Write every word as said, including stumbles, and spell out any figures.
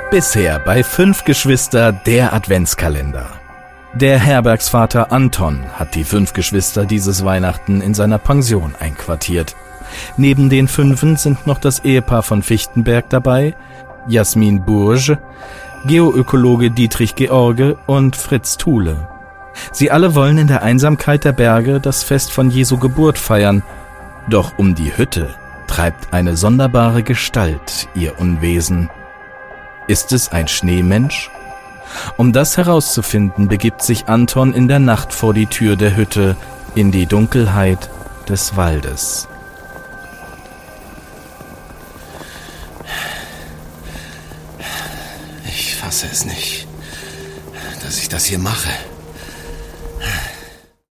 Bisher bei Fünf Geschwister der Adventskalender. Der Herbergsvater Anton hat die fünf Geschwister dieses Weihnachten in seiner Pension einquartiert. Neben den Fünfen sind noch das Ehepaar von Fichtenberg dabei, Jasmin Burge, Geoökologe Dietrich George und Fritz Thule. Sie alle wollen in der Einsamkeit der Berge das Fest von Jesu Geburt feiern. Doch um die Hütte treibt eine sonderbare Gestalt ihr Unwesen. Ist es ein Schneemensch? Um das herauszufinden, begibt sich Anton in der Nacht vor die Tür der Hütte in die Dunkelheit des Waldes. Ich fasse es nicht, dass ich das hier mache.